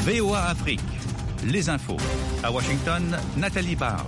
VOA Afrique, les infos. À Washington, Nathalie Barge.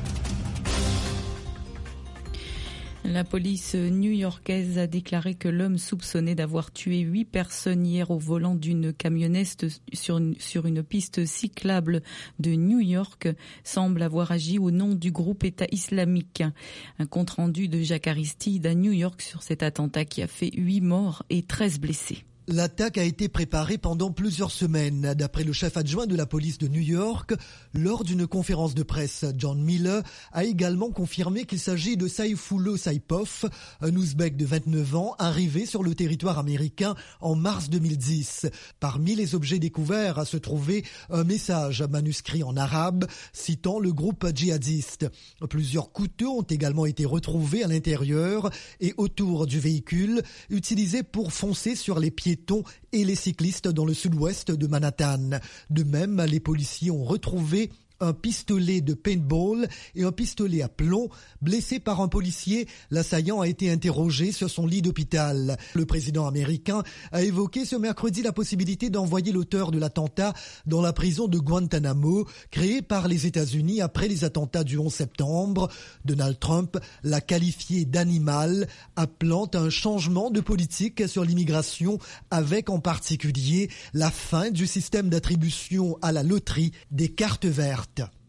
La police new-yorkaise a déclaré que l'homme soupçonné d'avoir tué 8 personnes hier au volant d'une camionnette sur une piste cyclable de New York semble avoir agi au nom du groupe État islamique. Un compte-rendu de Jacques Aristide à New York sur cet attentat qui a fait 8 morts et 13 blessés. L'attaque a été préparée pendant plusieurs semaines. D'après le chef adjoint de la police de New York, lors d'une conférence de presse, John Miller a également confirmé qu'il s'agit de Saifullah Saipov, un Ouzbek de 29 ans, arrivé sur le territoire américain en mars 2010. Parmi les objets découverts se trouvait un message manuscrit en arabe citant le groupe djihadiste. Plusieurs couteaux ont également été retrouvés à l'intérieur et autour du véhicule, utilisés pour foncer sur les piétons et les cyclistes dans le sud-ouest de Manhattan. De même, les policiers ont retrouvé un pistolet de paintball et un pistolet à plomb. Blessé par un policier, l'assaillant a été interrogé sur son lit d'hôpital. Le président américain a évoqué ce mercredi la possibilité d'envoyer l'auteur de l'attentat dans la prison de Guantanamo, créée par les États-Unis après les attentats du 11 septembre. Donald Trump l'a qualifié d'animal, appelant à un changement de politique sur l'immigration, avec en particulier la fin du système d'attribution à la loterie des cartes vertes.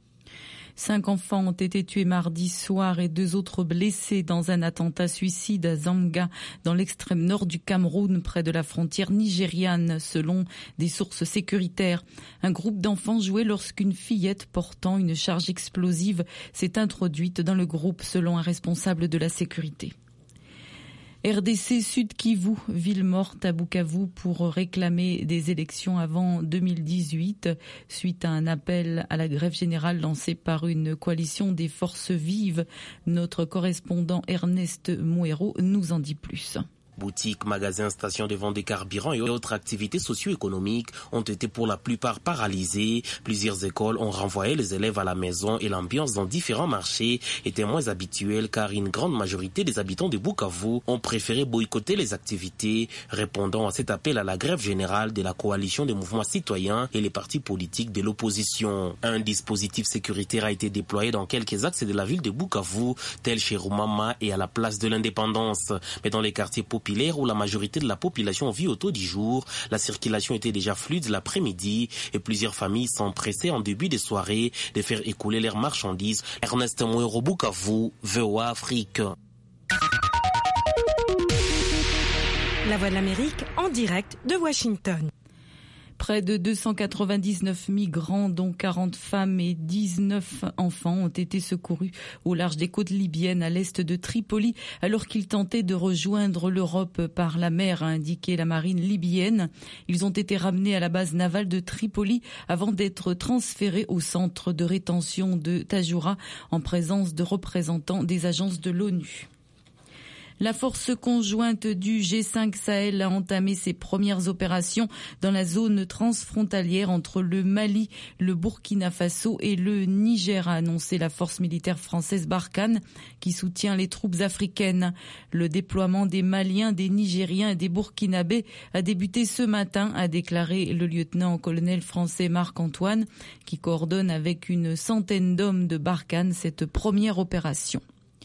5 enfants ont été tués mardi soir et 2 autres blessés dans un attentat suicide à Zanga, dans l'extrême nord du Cameroun, près de la frontière nigériane, selon des sources sécuritaires. Un groupe d'enfants jouait lorsqu'une fillette portant une charge explosive s'est introduite dans le groupe, selon un responsable de la sécurité. RDC Sud Kivu, ville morte à Bukavu pour réclamer des élections avant 2018 suite à un appel à la grève générale lancé par une coalition des forces vives. Notre correspondant Ernest Mouero nous en dit plus. Boutiques, magasins, stations de vente de carburant et autres activités socio-économiques ont été pour la plupart paralysées. Plusieurs écoles ont renvoyé les élèves à la maison et l'ambiance dans différents marchés était moins habituelle car une grande majorité des habitants de Bukavu ont préféré boycotter les activités, répondant à cet appel à la grève générale de la coalition des mouvements citoyens et les partis politiques de l'opposition. Un dispositif sécuritaire a été déployé dans quelques axes de la ville de Bukavu, tel chez Rumama et à la place de l'Indépendance. Mais dans les quartiers populaires où la majorité de la population vit au taux du jour, la circulation était déjà fluide l'après-midi et plusieurs familles s'empressaient en début de soirée de faire écouler leurs marchandises. Ernest Mouero, Bukavu, VOA Afrique. La Voix de l'Amérique en direct de Washington. Près de 299 migrants, dont 40 femmes et 19 enfants, ont été secourus au large des côtes libyennes à l'est de Tripoli, alors qu'ils tentaient de rejoindre l'Europe par la mer, a indiqué la marine libyenne. Ils ont été ramenés à la base navale de Tripoli avant d'être transférés au centre de rétention de Tajoura en présence de représentants des agences de l'ONU. La force conjointe du G5 Sahel a entamé ses premières opérations dans la zone transfrontalière entre le Mali, le Burkina Faso et le Niger, a annoncé la force militaire française Barkhane, qui soutient les troupes africaines. Le déploiement des Maliens, des Nigériens et des Burkinabés a débuté ce matin, a déclaré le lieutenant-colonel français Marc-Antoine, qui coordonne avec une centaine d'hommes de Barkhane cette première opération.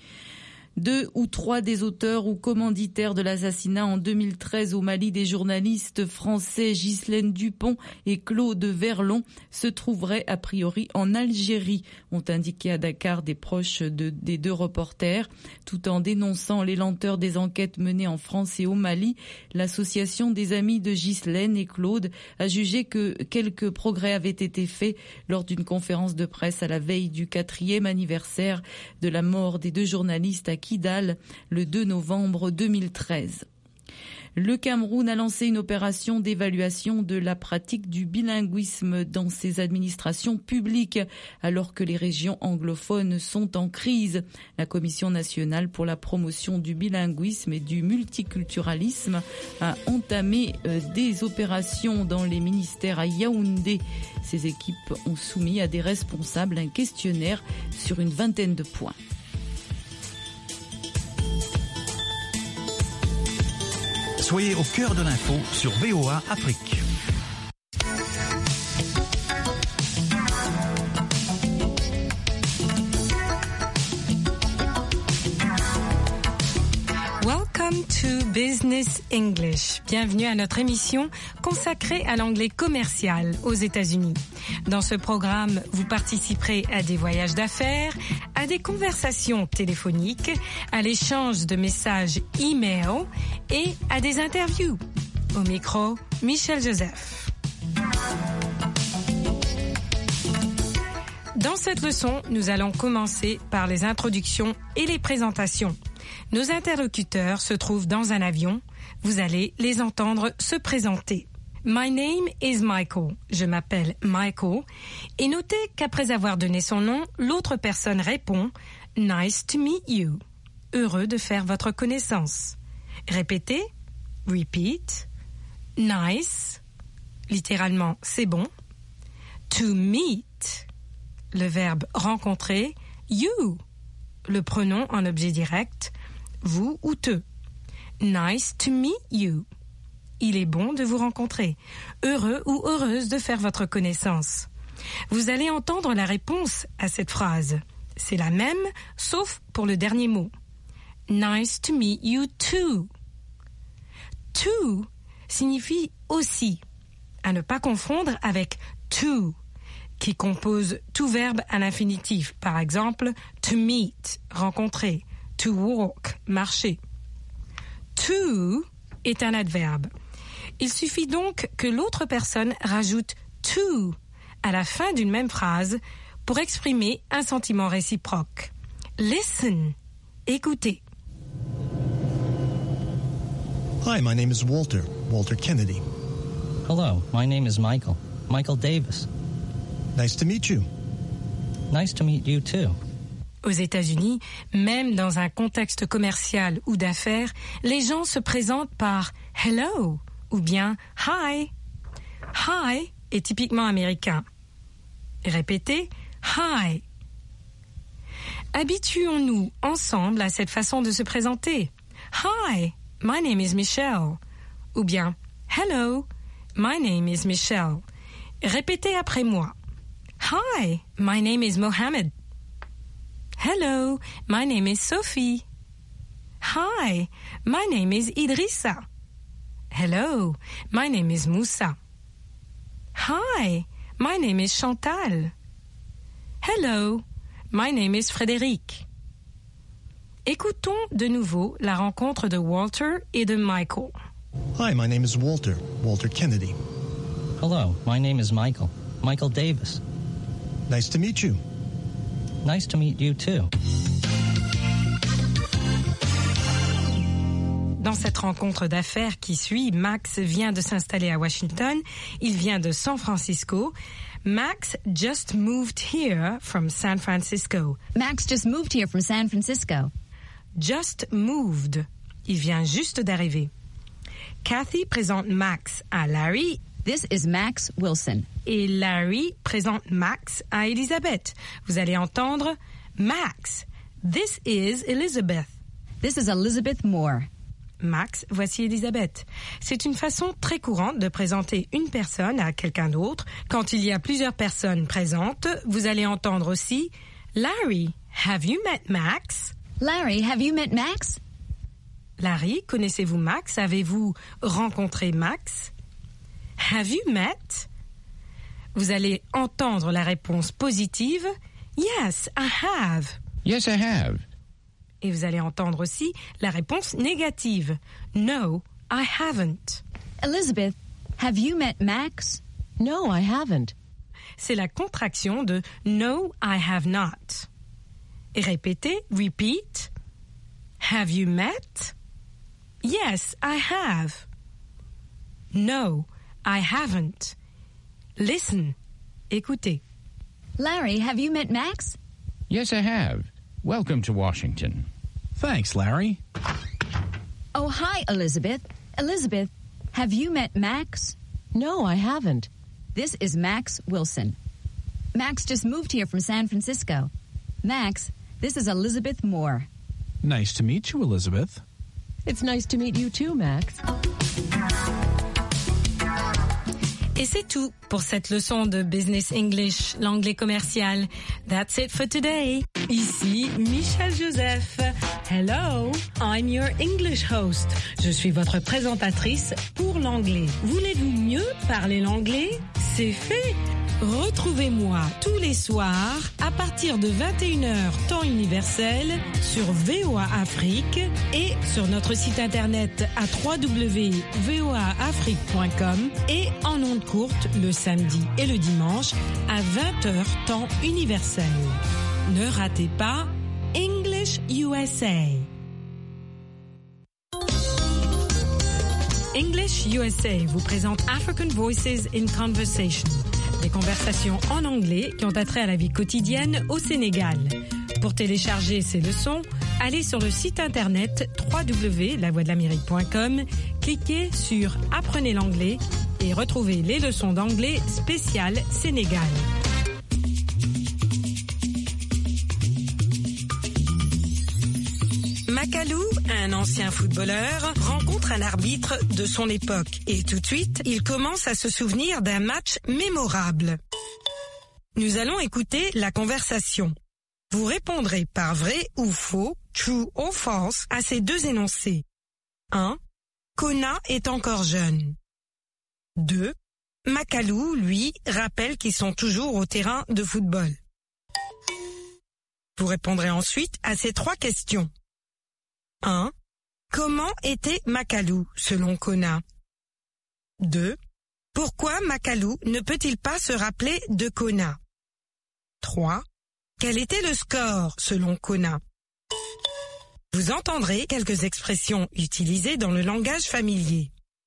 2 ou 3 des auteurs ou commanditaires de l'assassinat en 2013 au Mali des journalistes français Ghislaine Dupont et Claude Verlon se trouveraient a priori en Algérie, ont indiqué à Dakar des proches des 2 reporters. Tout en dénonçant les lenteurs des enquêtes menées en France et au Mali, l'association des amis de Ghislaine et Claude a jugé que quelques progrès avaient été faits lors d'une conférence de presse à la veille du 4e anniversaire de la mort des 2 journalistes à Kidal le 2 novembre 2013. Le Cameroun a lancé une opération d'évaluation de la pratique du bilinguisme dans ses administrations publiques, alors que les régions anglophones sont en crise. La Commission nationale pour la promotion du bilinguisme et du multiculturalisme a entamé des opérations dans les ministères à Yaoundé. Ces équipes ont soumis à des responsables un questionnaire sur une vingtaine de points. Soyez au cœur de l'info sur VOA Afrique. Welcome to Business English. Bienvenue à notre émission consacrée à l'anglais commercial aux États-Unis. Dans ce programme, vous participerez à des voyages d'affaires, à des conversations téléphoniques, à l'échange de messages e-mail et à des interviews. Au micro, Michel Joseph. Dans cette leçon, nous allons commencer par les introductions et les présentations. Nos interlocuteurs se trouvent dans un avion. Vous allez les entendre se présenter. My name is Michael. Je m'appelle Michael. Et notez qu'après avoir donné son nom, l'autre personne répond « Nice to meet you ». Heureux de faire votre connaissance. Répétez. Repeat. Nice. Littéralement, c'est bon. To meet. Le verbe rencontrer. You. Le pronom en objet direct. Vous ou te. Nice to meet you. Il est bon de vous rencontrer. Heureux ou heureuse de faire votre connaissance. Vous allez entendre la réponse à cette phrase. C'est la même, sauf pour le dernier mot. Nice to meet you too. To signifie aussi. À ne pas confondre avec to, qui compose tout verbe à l'infinitif. Par exemple, to meet, rencontrer. To walk, marcher. To est un adverbe. Il suffit donc que l'autre personne rajoute to à la fin d'une même phrase pour exprimer un sentiment réciproque. Listen, écoutez. Hi, my name is Walter Kennedy. Hello, my name is Michael Davis. Nice to meet you. Nice to meet you too. Aux États-Unis, même dans un contexte commercial ou d'affaires, les gens se présentent par « hello » ou bien « hi ». « Hi » est typiquement américain. Répétez « hi ». Habituons-nous ensemble à cette façon de se présenter. « Hi, my name is Michelle » ou bien « hello, my name is Michelle ». Répétez après moi. « Hi, my name is Mohammed ». Hello, my name is Sophie. Hi, my name is Idrissa. Hello, my name is Moussa. Hi, my name is Chantal. Hello, my name is Frédéric. Écoutons de nouveau la rencontre de Walter et de Michael. Hi, my name is Walter Kennedy. Hello, my name is Michael Davis. Nice to meet you. Nice to meet you too. Dans cette rencontre d'affaires qui suit, Max vient de s'installer à Washington. Il vient de San Francisco. Max just moved here from San Francisco. Max just moved here from San Francisco. Just moved. Il vient juste d'arriver. Kathy présente Max à Larry. This is Max Wilson. Et Larry présente Max à Elizabeth. Vous allez entendre Max. This is Elizabeth. This is Elizabeth Moore. Max, voici Elizabeth. C'est une façon très courante de présenter une personne à quelqu'un d'autre. Quand il y a plusieurs personnes présentes, vous allez entendre aussi Larry, have you met Max? Larry, have you met Max? Larry, connaissez-vous Max? Avez-vous rencontré Max? Have you met? Vous allez entendre la réponse positive. Yes, I have. Yes, I have. Et vous allez entendre aussi la réponse négative. No, I haven't. Elizabeth, have you met Max? No, I haven't. C'est la contraction de No, I have not. Et répétez, repeat. Have you met? Yes, I have. No, I haven't. Listen. Écoutez. Larry, have you met Max? Yes, I have. Welcome to Washington. Thanks, Larry. Oh, hi, Elizabeth. Elizabeth, have you met Max? No, I haven't. This is Max Wilson. Max just moved here from San Francisco. Max, this is Elizabeth Moore. Nice to meet you, Elizabeth. It's nice to meet you too, Max. Et c'est tout pour cette leçon de Business English, l'anglais commercial. That's it for today. Ici Michel Joseph. Hello, I'm your English host. Je suis votre présentatrice pour l'anglais. Voulez-vous mieux parler l'anglais? C'est fait. Retrouvez-moi tous les soirs à partir de 21h temps universel sur VOA Afrique et sur notre site internet à www.voaafrique.com et en ondes courtes le samedi et le dimanche à 20h temps universel. Ne ratez pas English USA. English USA vous présente African Voices in Conversation. Des conversations en anglais qui ont attrait à la vie quotidienne au Sénégal. Pour télécharger ces leçons, allez sur le site internet www.lavoixdelamérique.com, cliquez sur Apprenez l'anglais et retrouvez les leçons d'anglais spéciales Sénégal. Macalou, un ancien footballeur, rencontre un arbitre de son époque et tout de suite, il commence à se souvenir d'un match mémorable. Nous allons écouter la conversation. Vous répondrez par vrai ou faux, true or false, à ces deux énoncés. 1. Kona est encore jeune. 2. Macalou, lui, rappelle qu'ils sont toujours au terrain de football. Vous répondrez ensuite à ces trois questions. 1. Comment était Macalou, selon Kona? 2. Pourquoi Macalou ne peut-il pas se rappeler de Kona? 3. Quel était le score, selon Kona? Vous entendrez quelques expressions utilisées dans le langage familier.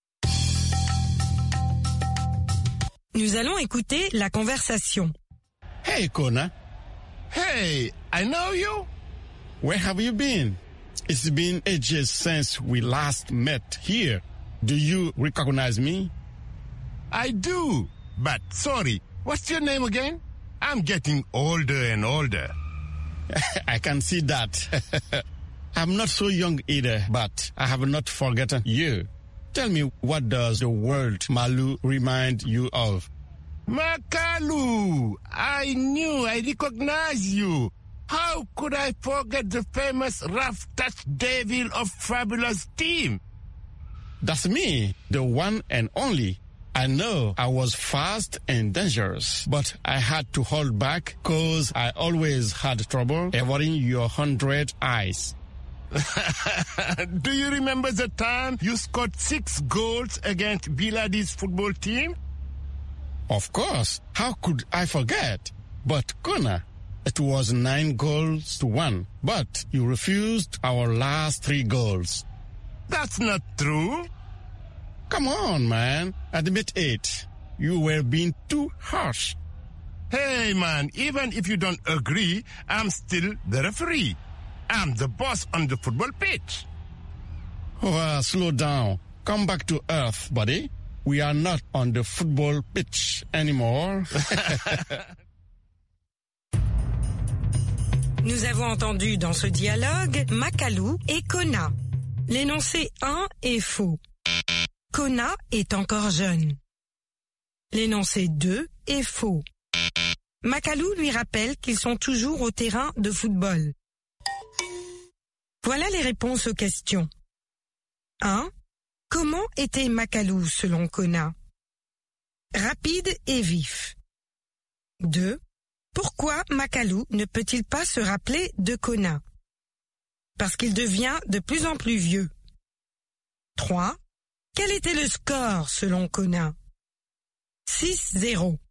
Nous allons écouter la conversation. Hey, Kona. Hey, I know you. Where have you been? It's been ages since we last met here. Do you recognize me? I do, but sorry, what's your name again? I'm getting older and older. I can see that. I'm not so young either, but I have not forgotten you. Tell me, what does the word Malu remind you of? Makalu! I knew I recognized you. How could I forget the famous rough touch devil of Fabulous team? That's me, the one and only. I know I was fast and dangerous, but I had to hold back because I always had trouble avoiding your 100 eyes. Do you remember the time you scored 6 goals against Biladi's football team? Of course. How could I forget? But Kona, it was 9-1, but you refused our last 3 goals. That's not true. Come on, man. Admit it. You were being too harsh. Hey, man, even if you don't agree, I'm still the referee. I'm the boss on the football pitch. Oh, slow down. Come back to earth, buddy. We are not on the football pitch anymore. Nous avons entendu dans ce dialogue Macalou et Kona. L'énoncé 1 est faux. Kona est encore jeune. L'énoncé 2 est faux. Macalou lui rappelle qu'ils sont toujours au terrain de football. Voilà les réponses aux questions. 1. Comment était Macalou selon Kona? Rapide et vif. 2. Pourquoi Macalou ne peut-il pas se rappeler de Kona? Parce qu'il devient de plus en plus vieux. 3. Quel était le score selon Kona? 6-0.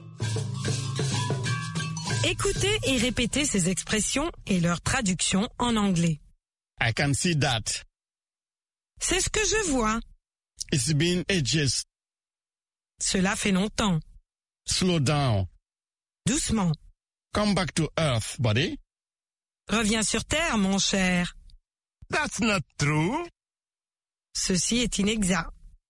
Écoutez et répétez ces expressions et leur traduction en anglais. I can see that. C'est ce que je vois. It's been ages. Cela fait longtemps. Slow down. Doucement. Come back to earth, buddy. Reviens sur terre, mon cher. That's not true. Ceci est inexact.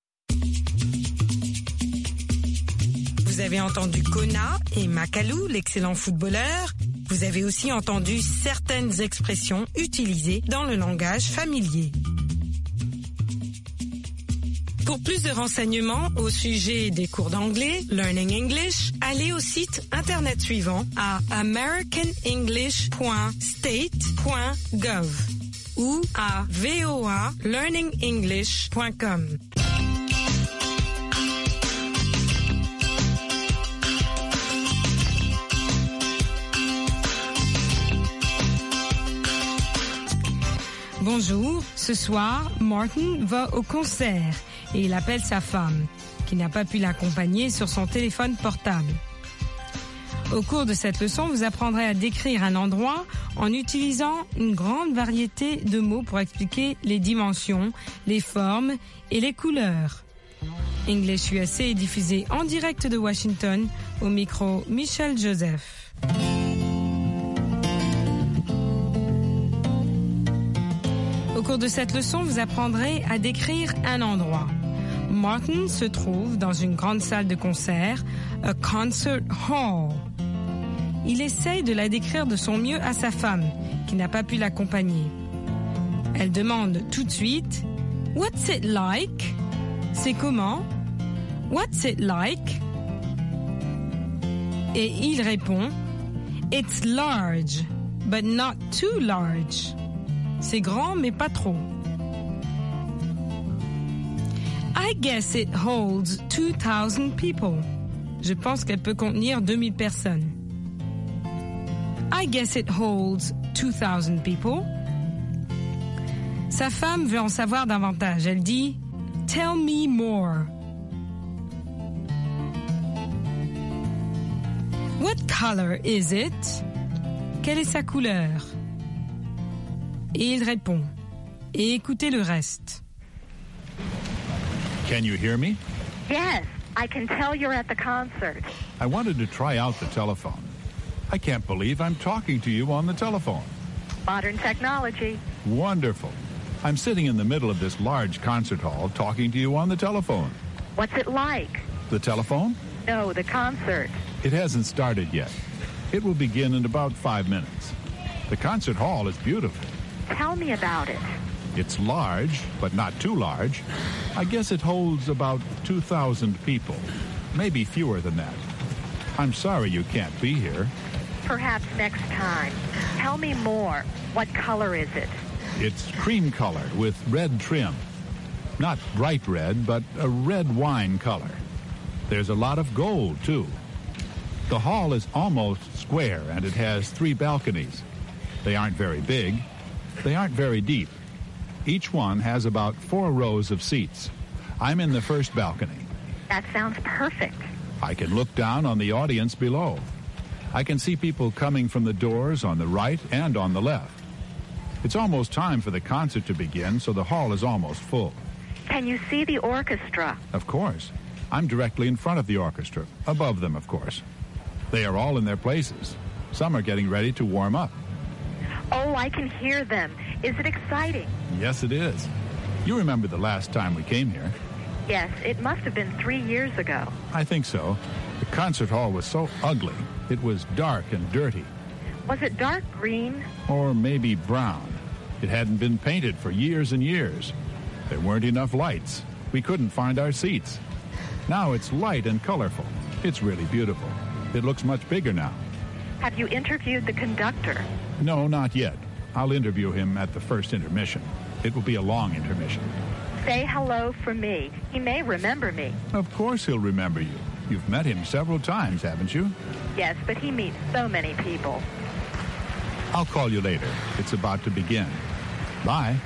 Vous avez entendu Kona et Macalou, l'excellent footballeur. Vous avez aussi entendu certaines expressions utilisées dans le langage familier. Pour plus de renseignements au sujet des cours d'anglais, Learning English, allez au site internet suivant à americanenglish.state.gov ou à voalearningenglish.com. Bonjour, ce soir, Martin va au concert et il appelle sa femme, qui n'a pas pu l'accompagner sur son téléphone portable. Au cours de cette leçon, vous apprendrez à décrire un endroit en utilisant une grande variété de mots pour expliquer les dimensions, les formes et les couleurs. English USA est diffusé en direct de Washington, au micro Michel Joseph. Au cours de cette leçon, vous apprendrez à décrire un endroit. Martin se trouve dans une grande salle de concert, a concert hall. Il essaye de la décrire de son mieux à sa femme, qui n'a pas pu l'accompagner. Elle demande tout de suite « What's it like ?» C'est comment? « What's it like ?» Et il répond « It's large, but not too large. » C'est grand, mais pas trop. I guess it holds 2,000 people. Je pense qu'elle peut contenir 2000 personnes. I guess it holds 2,000 people. Sa femme veut en savoir davantage. Elle dit « Tell me more. » What color is it? Quelle est sa couleur? Et il répond. Et écoutez le reste. Can you hear me? Yes, I can tell you're at the concert. I wanted to try out the telephone. I can't believe I'm talking to you on the telephone. Modern technology. Wonderful. I'm sitting in the middle of this large concert hall talking to you on the telephone. What's it like? The telephone? No, the concert. It hasn't started yet. It will begin in about 5 minutes. The concert hall is beautiful. Tell me about it. It's large, but not too large. I guess it holds about 2,000 people, maybe fewer than that. I'm sorry you can't be here. Perhaps next time. Tell me more. What color is it? It's cream color with red trim. Not bright red, but a red wine color. There's a lot of gold, too. The hall is almost square, and it has 3 balconies. They aren't very big. They aren't very deep. Each one has about 4 rows of seats. I'm in the first balcony. That sounds perfect. I can look down on the audience below. I can see people coming from the doors on the right and on the left. It's almost time for the concert to begin, so the hall is almost full. Can you see the orchestra? Of course. I'm directly in front of the orchestra, above them, of course. They are all in their places. Some are getting ready to warm up. Oh, I can hear them. Is it exciting? Yes, it is. You remember the last time we came here? Yes, it must have been 3 years ago. I think so. The concert hall was so ugly. It was dark and dirty. Was it dark green? Or maybe brown. It hadn't been painted for years and years. There weren't enough lights. We couldn't find our seats. Now it's light and colorful. It's really beautiful. It looks much bigger now. Have you interviewed the conductor? No, not yet. I'll interview him at the first intermission. It will be a long intermission. Say hello from me. He may remember me. Of course he'll remember you. You've met him several times, haven't you? Yes, but he meets so many people. I'll call you later. It's about to begin. Bye.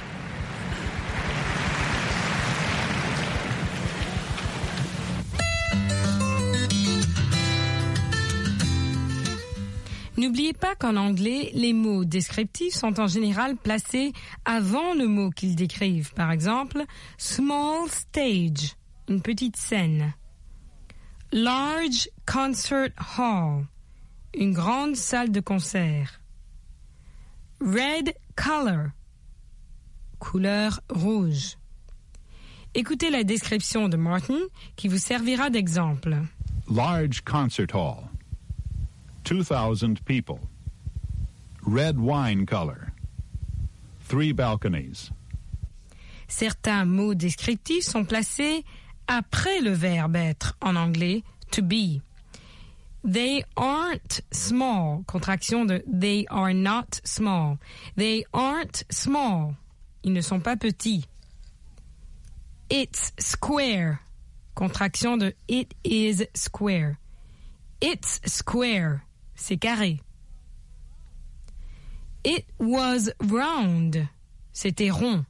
N'oubliez pas qu'en anglais, les mots descriptifs sont en général placés avant le mot qu'ils décrivent. Par exemple, small stage, une petite scène. Large concert hall, une grande salle de concert. Red color, couleur rouge. Écoutez la description de Martin qui vous servira d'exemple. Large concert hall. 2,000 people. Red wine color. 3 balconies. Certains mots descriptifs sont placés après le verbe être en anglais to be. They aren't small, contraction de they are not small. They aren't small, ils ne sont pas petits. It's square, contraction de it is square. It's square, c'est carré. It was round, c'était rond.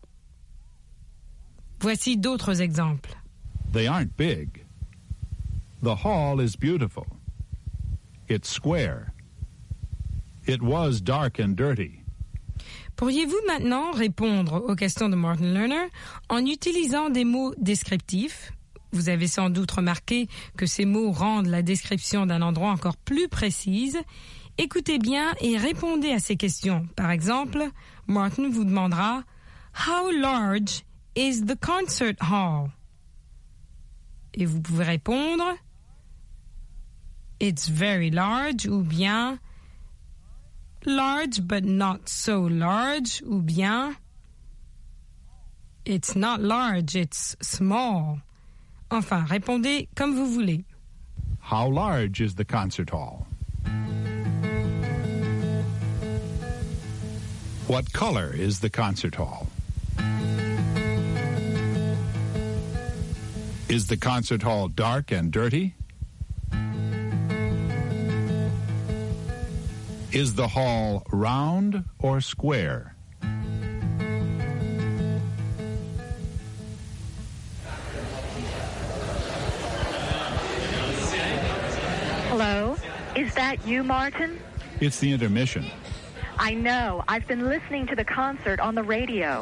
Voici d'autres exemples. They aren't big. The hall is beautiful. It's square. It was dark and dirty. Pourriez-vous maintenant répondre aux questions de Martin Lerner en utilisant des mots descriptifs? Vous avez sans doute remarqué que ces mots rendent la description d'un endroit encore plus précise. Écoutez bien et répondez à ces questions. Par exemple, Martin vous demandera « How large is the concert hall? » Et vous pouvez répondre « It's very large » ou bien « Large but not so large » ou bien « It's not large, it's small ». Enfin, répondez comme vous voulez. How large is the concert hall? What color is the concert hall? Is the concert hall dark and dirty? Is the hall round or square? Hello? Is that you, Martin? It's the intermission. I know. I've been listening to the concert on the radio.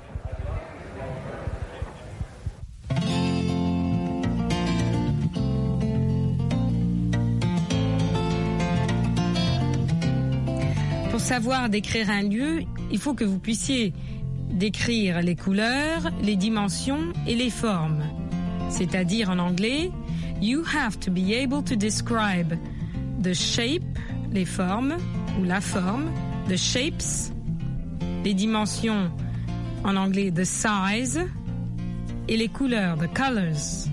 Pour savoir décrire un lieu, il faut que vous puissiez décrire les couleurs, les dimensions et les formes. C'est-à-dire en anglais, you have to be able to describe the shape, les formes ou la forme, the shapes, les dimensions en anglais the size et les couleurs the colors.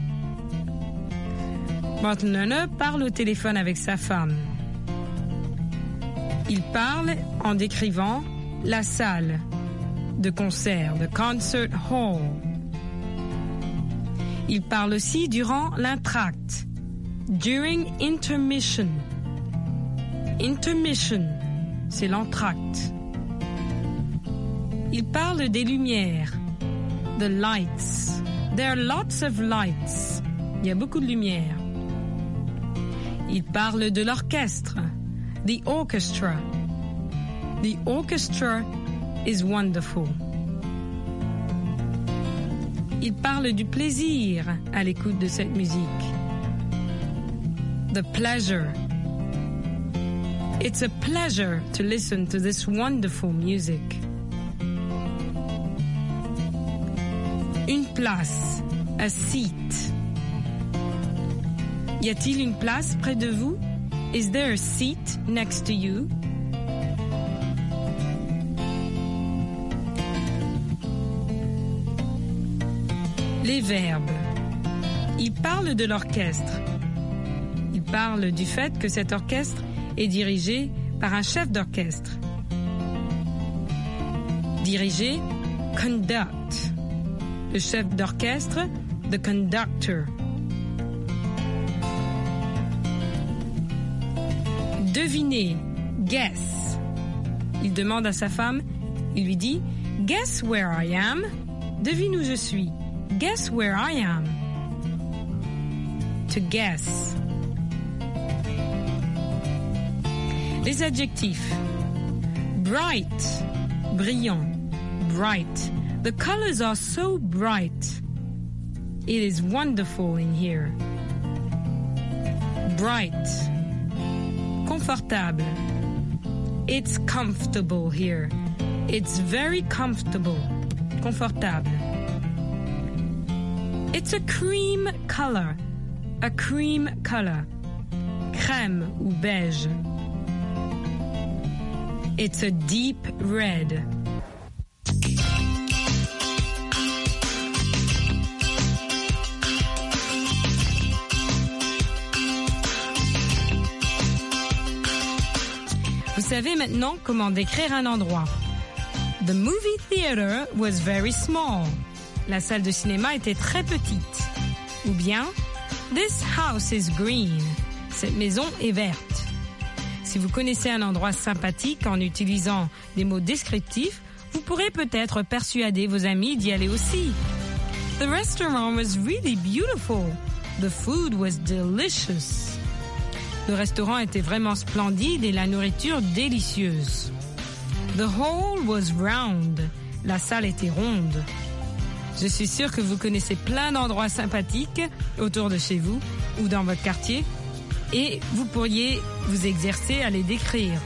Martin Lerner parle au téléphone avec sa femme. Il parle en décrivant la salle de concert, the concert hall. Il parle aussi durant l'entracte, during intermission. Intermission, c'est l'entracte. Il parle des lumières, the lights. There are lots of lights. Il y a beaucoup de lumière. Il parle de l'orchestre, the orchestra. The orchestra is wonderful. Il parle du plaisir à l'écoute de cette musique. The pleasure. It's a pleasure to listen to this wonderful music. Une place, a seat. Y a-t-il une place près de vous? Is there a seat next to you? Les verbes. Il parle de l'orchestre. Il parle du fait que cet orchestre est dirigé par un chef d'orchestre. Diriger, conduct. Le chef d'orchestre, the conductor. Deviner, guess. Il demande à sa femme, il lui dit « Guess where I am ?» Devine où je suis. Guess where I am. To guess. Les adjectifs. Bright, brillant, bright. The colors are so bright. It is wonderful in here. Bright. Confortable. It's comfortable here. It's very comfortable. Confortable. It's a cream color. A cream color. Crème ou beige. It's a deep red. Vous savez maintenant comment décrire un endroit. The movie theater was very small. La salle de cinéma était très petite. Ou bien, this house is green. Cette maison est verte. Si vous connaissez un endroit sympathique en utilisant des mots descriptifs, vous pourrez peut-être persuader vos amis d'y aller aussi. The restaurant was really beautiful. The food was delicious. Le restaurant était vraiment splendide et la nourriture délicieuse. The hall was round. La salle était ronde. Je suis sûre que vous connaissez plein d'endroits sympathiques autour de chez vous ou dans votre quartier et vous pourriez vous exercer à les décrire.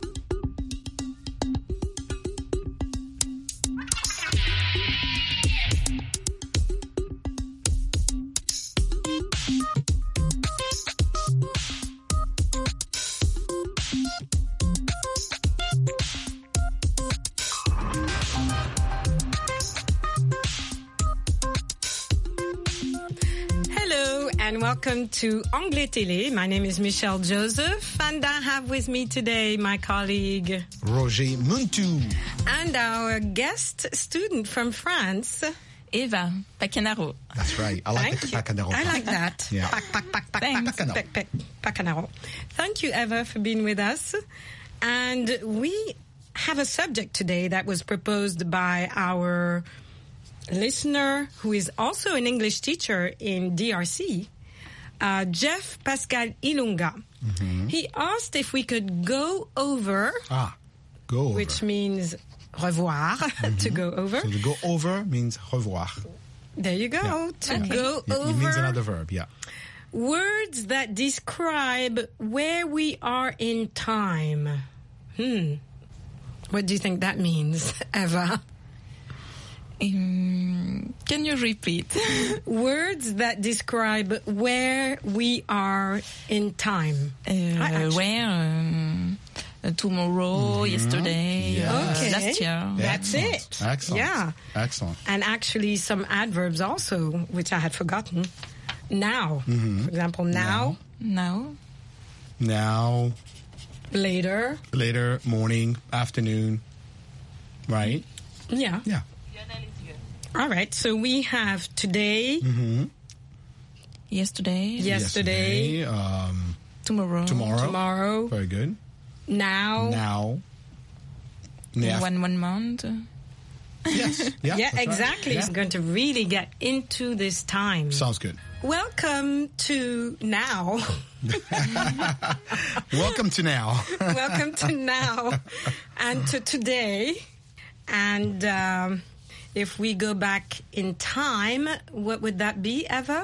And welcome to Anglais Télé. My name is Michelle Joseph, and I have with me today my colleague Roger Muntu, and our guest student from France, Eva Pacanaro. That's right. I like the Pacanaro. I like that. Yeah. Pacanaro. Thank you, Eva, for being with us. And we have a subject today that was proposed by our listener, who is also an English teacher in DRC, Jeff Pascal Ilunga. Mm-hmm. He asked if we could go over. Go over. Which means revoir, to go over. So to go over means revoir. There you go. Yeah. To go over. It means another verb, yeah. Words that describe where we are in time. What do you think that means, Eva? Can you repeat? Words that describe where we are in time. Where? Tomorrow, yesterday, last year. That's it. Excellent. Yeah. Excellent. And actually some adverbs also, which I had forgotten. Now. For example, now. Now. Later. Later, morning, afternoon. Right? Yeah. Yeah. All right, so we have today, yesterday, tomorrow, very good, now, 1 month. Yes, yeah, exactly. Right. It's going to really get into this time. Sounds good. Welcome to now. Welcome to now. Welcome to now, and to today, and. If we go back in time, what would that be, Eva?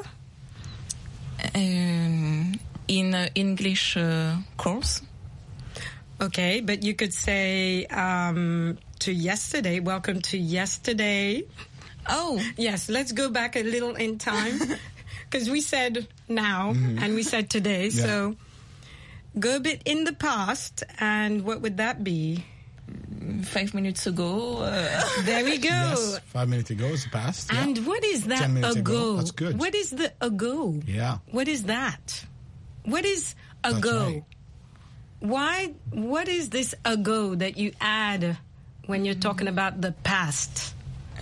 In English course. Okay, but you could say to yesterday, welcome to yesterday. Oh. Yes, let's go back a little in time. Because we said now and we said today. Yeah. So go a bit in the past, and what would that be? 5 minutes ago. There we go. Yes, 5 minutes ago is the past. Yeah. And what is that 10 minutes ago? That's good. What is the ago? Yeah. What is that? What is ago? Right. What is this ago that you add when you're talking about the past?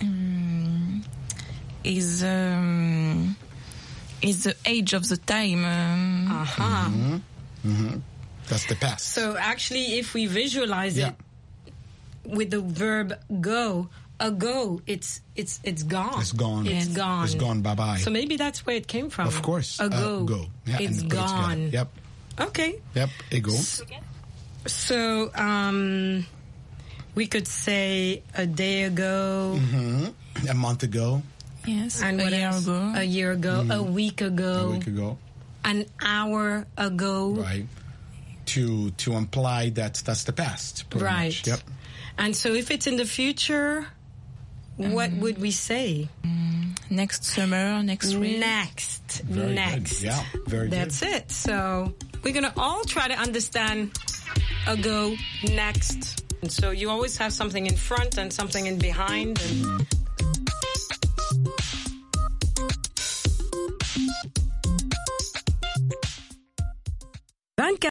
Is the age of the time. That's the past. So actually, if we visualize it with the verb go, ago, it's gone. It's gone. It's gone. It's gone. Bye bye. So maybe that's where it came from. Of course. Ago. Go. Yeah, it's and put gone. It yep. Okay. Yep. Ego. So we could say a day ago. A month ago. Yes. And a year ago. A year ago. A week ago. A week ago. An hour ago. Right. To imply that that's the past. Right. Much. Yep. And so if it's in the future, what would we say? Next summer, next week. Next. Very good. Yeah, very good. That's it. So we're going to all try to understand ago, next. And so you always have something in front and something in behind. And